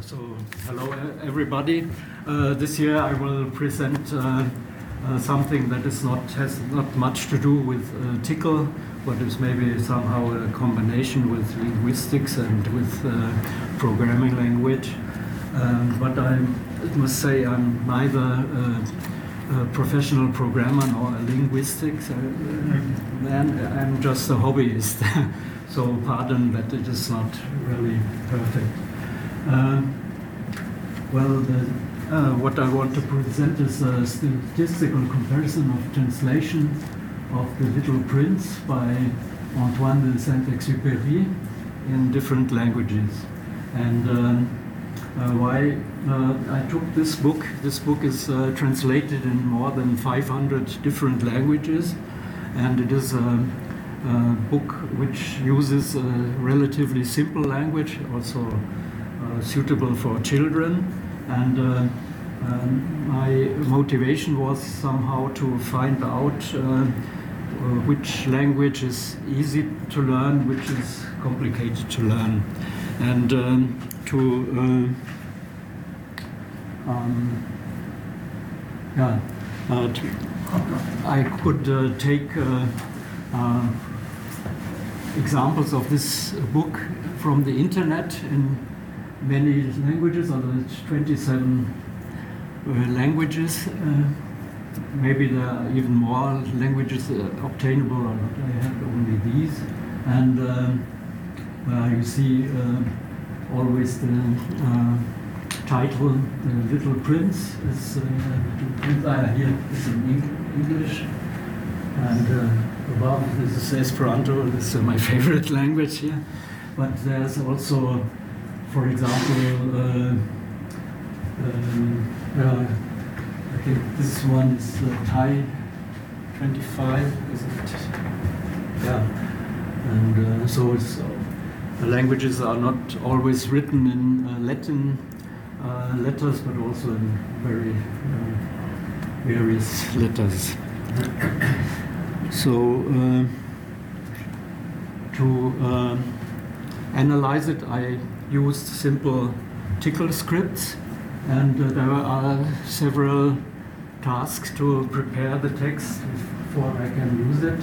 So, hello everybody. This year I will present something that has not much to do with TiCL, but is maybe somehow a combination with linguistics and with programming language. But I must say I'm neither a professional programmer nor a linguistics man. I'm just a hobbyist. So pardon that it is not really perfect. What I want to present is a statistical comparison of translation of The Little Prince by Antoine de Saint-Exupéry in different languages. And why I took this book. This book is translated in more than 500 different languages, and it is a book which uses a relatively simple language, also suitable for children. And my motivation was somehow to find out which language is easy to learn, which is complicated to learn, and I could take examples of this book from the internet in many languages, or 27 languages. Maybe there are even more languages obtainable, or not. I have only these. And you see always the title, The Little Prince, is here is in English. And above, this is Esperanto. This is my favorite language here. But there's also, for example, I think this one is Thai 25, isn't it? Yeah. And so the languages are not always written in Latin letters, but also in very various letters. So to analyze it, I used simple TiCL scripts, and there are several tasks to prepare the text before I can use it.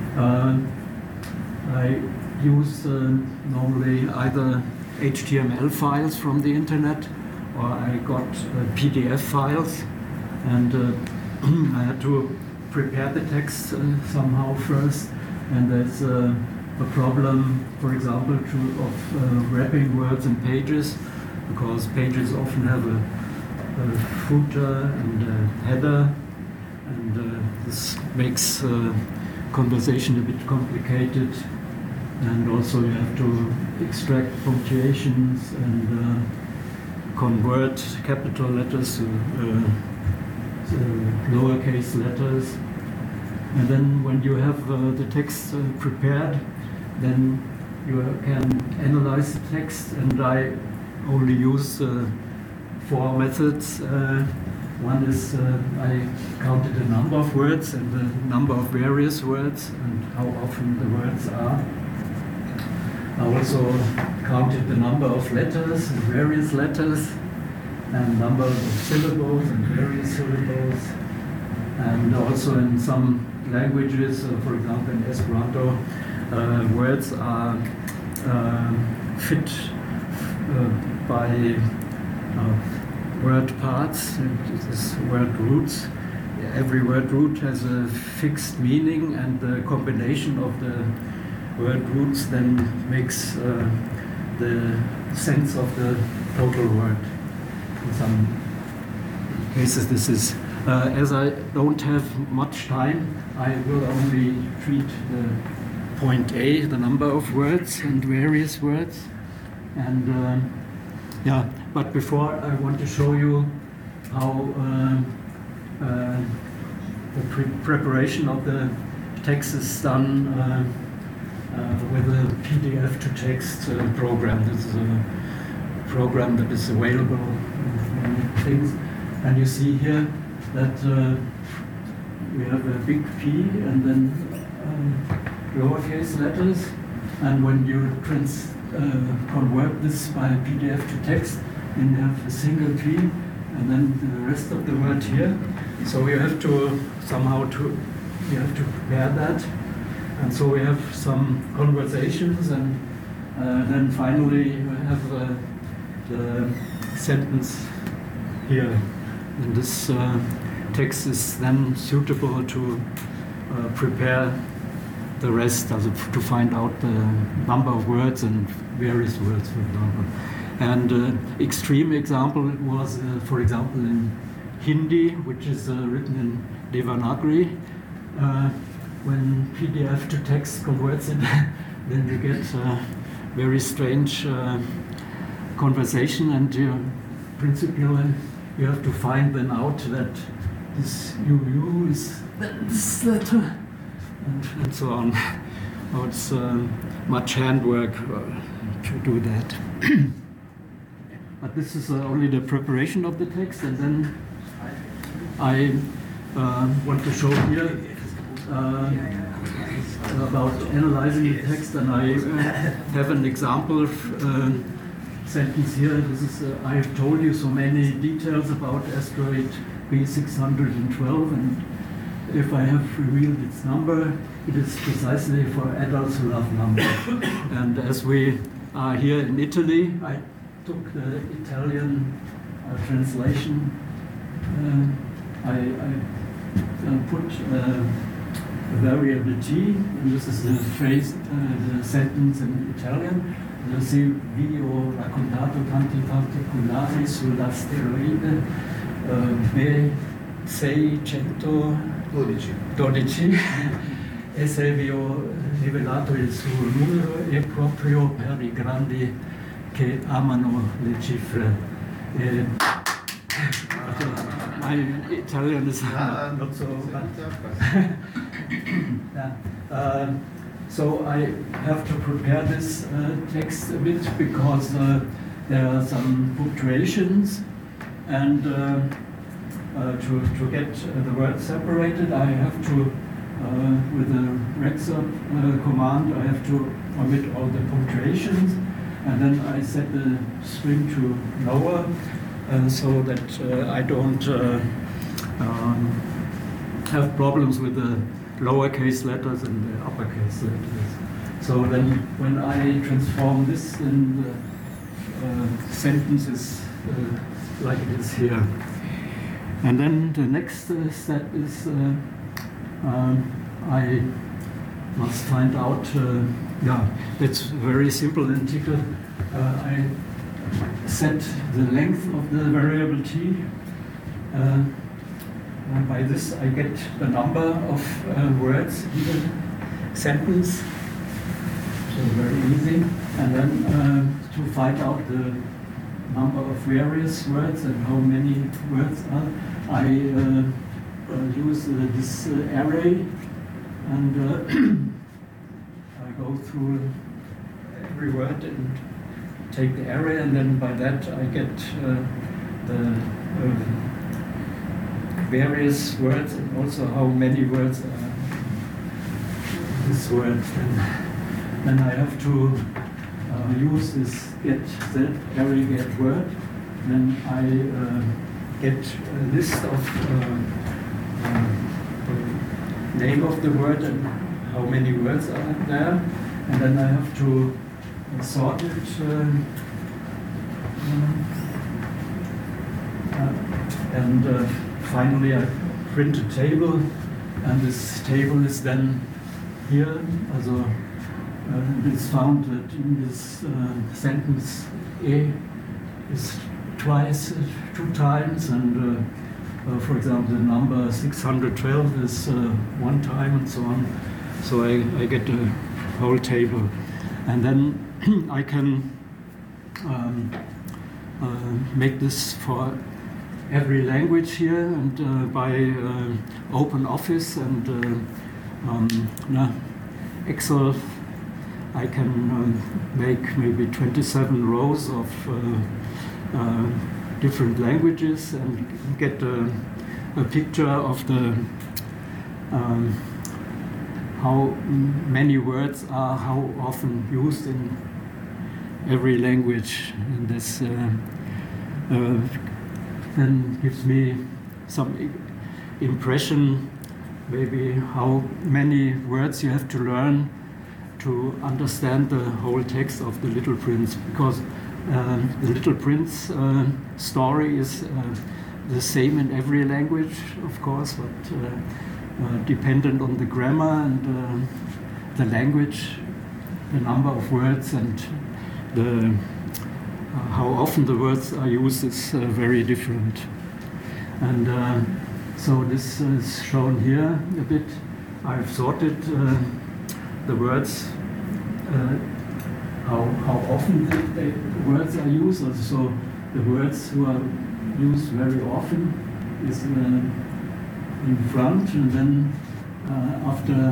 I use normally either HTML files from the internet, or I got PDF files, and I had to prepare the text somehow first, and there's a problem, for example, of wrapping words in pages, because pages often have a footer and a header, and this makes conversation a bit complicated. And also you have to extract punctuations and convert capital letters to lowercase letters. And then when you have the text prepared, then you can analyze the text, and I only use 4 methods. One is I counted the number of words and the number of various words and how often the words are. I also counted the number of letters and various letters, and number of syllables and various syllables. And also in some languages, for example in Esperanto, words are fit by word parts. This is word roots. Every word root has a fixed meaning, and the combination of the word roots then makes the sense of the total word. In some cases this is, as I don't have much time, I will only treat the point A, the number of words and various words. And but before I want to show you how the preparation of the text is done with a PDF to text program. This is a program that is available in many things. And you see here that we have a big P and then lowercase letters. And when you convert this by PDF to text, then you have a single T, and then the rest of the word here. So you have to prepare that, and so we have some conversations, and then finally you have the sentence here. And this text is then suitable to prepare the rest, also to find out the number of words and various words, for example. And extreme example was, for example, in Hindi, which is written in Devanagari. When PDF to text converts it, then you get very strange conversation, and principally you have to find then out that this UU is this letter, and so on. Oh, it's much handwork to do that. But this is only the preparation of the text, and then I want to show here about analyzing the text, and I have an example sentence here. This is I have told you so many details about asteroid B612, and if I have revealed its number, it is precisely for adults who love numbers. And as we are here in Italy, I took the Italian translation. I put a variable t, and this is the phrase, the sentence in Italian. Se vi ho raccontato tanti particolari sull'asteroide B612 e se vi ho rivelato il suo numero è proprio per i grandi che amano le cifre. My Italian is not so bad. So I have to prepare this text a bit, because there are some punctuations, and to get the words separated, I have to, with the Rexop command, I have to omit all the punctuations, and then I set the string to lower, so that I don't have problems with the lowercase letters and the uppercase letters. So then when I transform this, then the sentence is like it is here. And then the next step is I must find out, it's very simple in Tcl. I set the length of the variable t. And by this I get the number of words in the sentence, so very easy. And then to find out the number of various words and how many words are, I use this array, and I go through every word and take the array, and then by that I get the various words, and also how many words are this word. Then I have to use this get z array get word. Then I get a list of name of the word and how many words are there, and then I have to sort it. Finally, I print a table, and this table is then here. Also, it's found that in this sentence E is twice, 2 times, and for example, the number 612 is 1 time, and so on. So I get the whole table, and then I can make this for every language here, and by OpenOffice and Excel, I can make maybe 27 rows of different languages, and get a picture of the how many words are how often used in every language in this then gives me some impression, maybe how many words you have to learn to understand the whole text of The Little Prince, because The Little Prince story is the same in every language, of course, but dependent on the grammar and the language, the number of words, and the how often the words are used is very different. And so this is shown here a bit. I've sorted the words, how often the words are used. So the words who are used very often is in front, and then after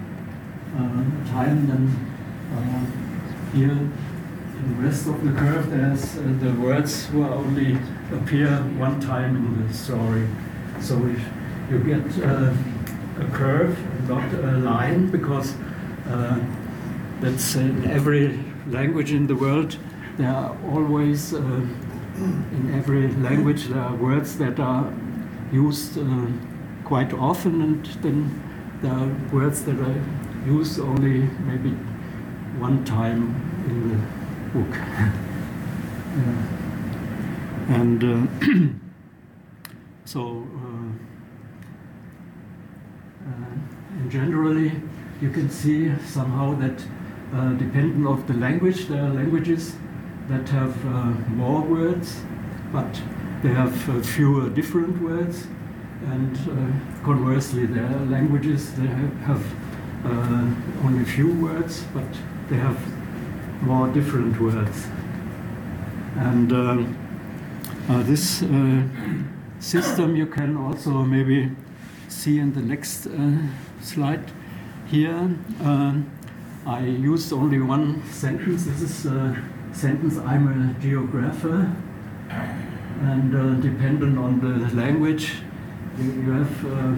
time, then here in the rest of the curve, there's the words who only appear one time in the story. So if you get a curve, not a line, because that's in every language in the world. There are always, in every language, there are words that are used quite often, and then there are words that are used only maybe one time in the book. And so generally you can see somehow that depending of the language, there are languages that have more words, but they have fewer different words, and conversely there are languages that have only few words, but they have more different words. And this system you can also maybe see in the next slide here. I used only one sentence. This is a sentence, "I'm a geographer." And dependent on the language, you have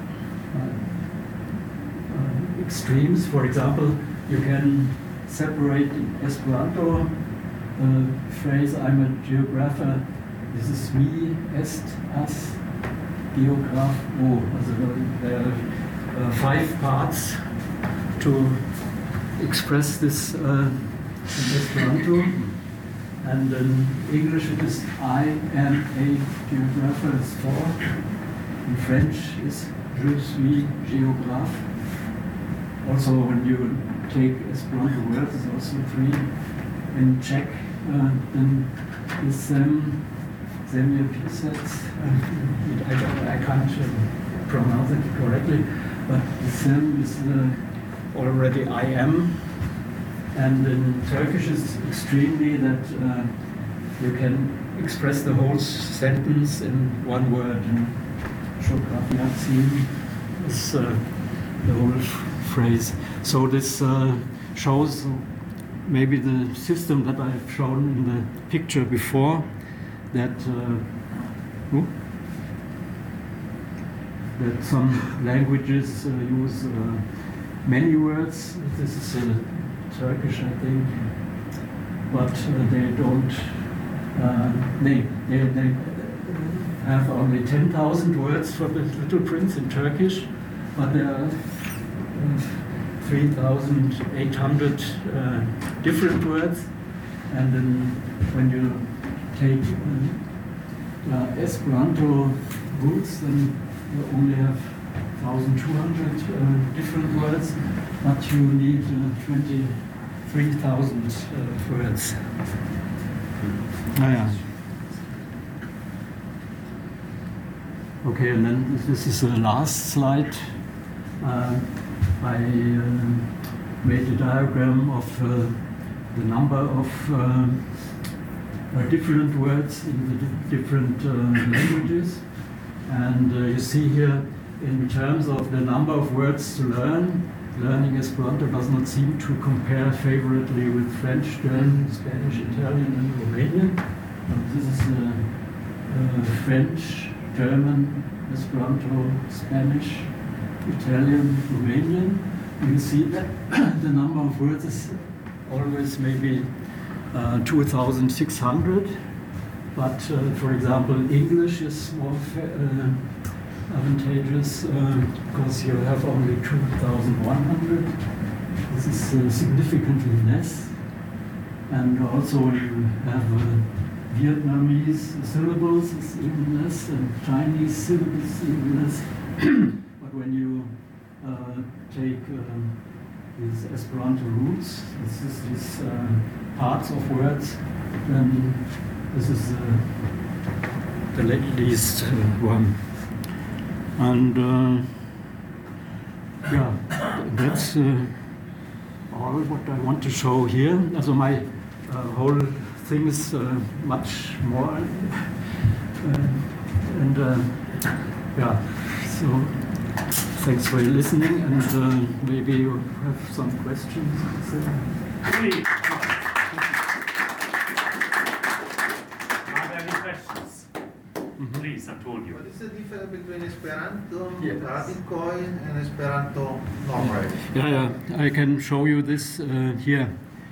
extremes. For example, you can separate in Esperanto phrase, "I'm a geographer." This is me, est, as, geograph, o. There are 5 parts to express this in Esperanto. And in English it is "I am a geographer" is 4. In French is "Je suis géographe." Also, when you take Esperanto words, it's also 3. In Czech, then is Zemlje pisec. I can't pronounce it correctly, but the sem is already "I am." And in Turkish, it's extremely that you can express the whole sentence in one word. Şokrafiyatsin is the whole phrase. So this shows maybe the system that I've shown in the picture before, that that some languages use many words. This is Turkish, I think, but they don't. They have only 10,000 words for The Little Prince in Turkish, but there are 3,800 different words. And then when you take Esperanto roots, then you only have 1,200 different words, but you need 23,000 words. Yeah. Okay, and then this is the last slide. I made a diagram of the number of different words in the different languages. And you see here, in terms of the number of words to learn, learning Esperanto does not seem to compare favorably with French, German, Spanish, Italian, and Romanian. This is French, German, Esperanto, Spanish, Italian, Romanian. You see that the number of words is always maybe 2,600, But for example, English is more advantageous because you have only 2,100. This is significantly less. And also you have Vietnamese syllables is even less, and Chinese syllables even less. But when you take these Esperanto roots, these parts of words, then this is the least one. And yeah, that's all what I want to show here. Also my whole thing is much more. And yeah, so thanks for listening, and maybe you have some questions. Please. Are there any questions? Please, I told you. What is the difference between Esperanto Yes. Radikoi and Esperanto normal? Yeah, I can show you this here.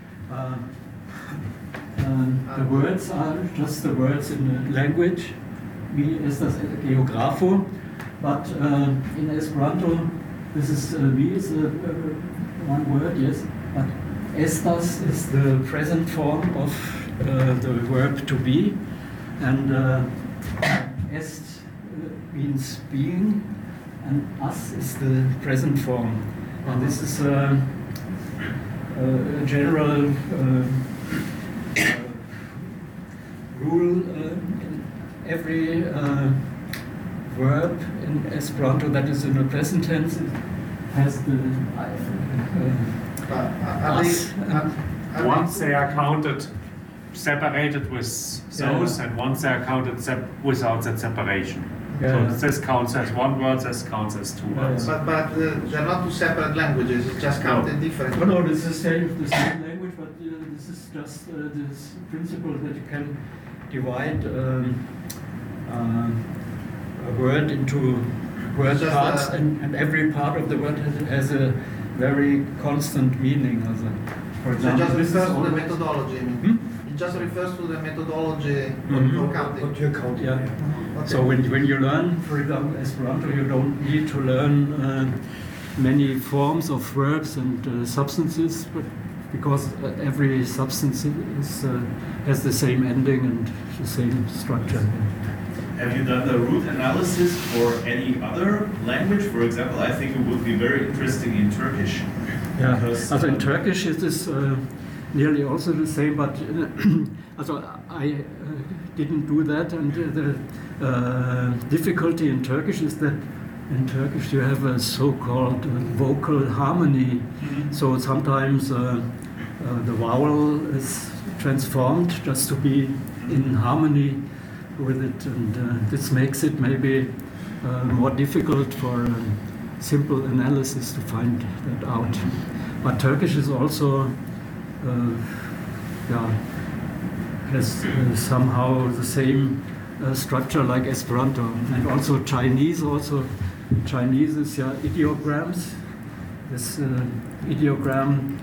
The words are just the words in the language. Wie ist das Geographo? But in Esperanto, this is wie is one word, yes. But estas is the present form of the verb to be, and est means being, and us is the present form. And this is a general rule in every verb in Esperanto that is in the present tense. It has the us. Once they are counted separated with those, and once they are counted without that separation. Yeah. So this counts as one word, this counts as two words. But they're not two separate languages, it's just counted differently. No, it's the same language, but this is just this principle that you can divide a word into word parts, and every part of the word has a very constant meaning. For So it example, just this refers is to the always, methodology. It just refers to the methodology for counting. What you're counting. yeah. Okay. So when you learn, for example, Esperanto, you don't need to learn many forms of verbs and substances, but because every substance has the same ending and the same structure. Have you done the root analysis for any other language? For example, I think it would be very interesting in Turkish. Yeah, Because, also in Turkish it is nearly also the same, but also I didn't do that, and the difficulty in Turkish is that in Turkish you have a so-called vocal harmony. So sometimes the vowel is transformed just to be in harmony with it, and this makes it maybe more difficult for simple analysis to find that out. But Turkish is also has somehow the same structure like Esperanto, and also Chinese. Chinese is ideograms. This ideogram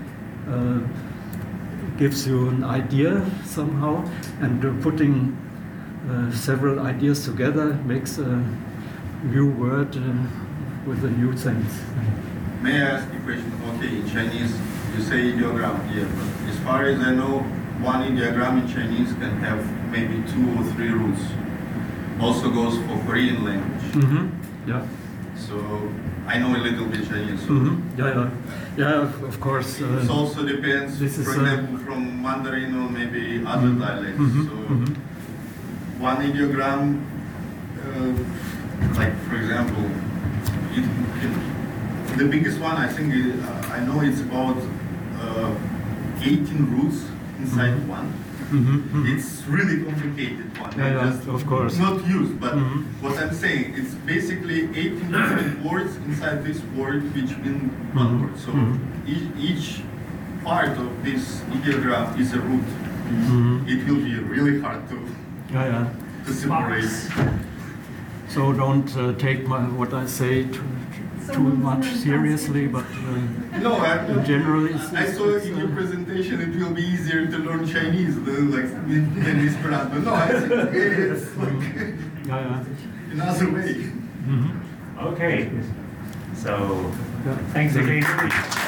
gives you an idea somehow, and putting several ideas together makes a new word with a new sense. May I ask a question? Okay, in Chinese, you say ideogram here, but as far as I know, one ideogram in Chinese can have maybe 2 or 3 roots. Also goes for Korean language. Mm-hmm. Yeah. So I know a little bit Chinese. So Mm-hmm. Yeah, of course. it also depends, this is, for example, from Mandarin or maybe other dialects. Mm-hmm. So Mm-hmm. one ideogram, like for example, the biggest one I think I know it's about 18 roots inside one. Mm-hmm. It's really complicated one. Yeah, Just of course. not used, but Mhm. what I'm saying, it's basically 18 different words inside this word which mean one Mhm. word. So Mhm. each part of this ideogram is a root. Mhm. It will be really hard to Yeah. separate. So don't take what I say too much seriously, but No, in general, I saw in your presentation it will be easier to learn Chinese than Esperanto. No, I think it's like another way. Okay. So, Yeah. thanks again.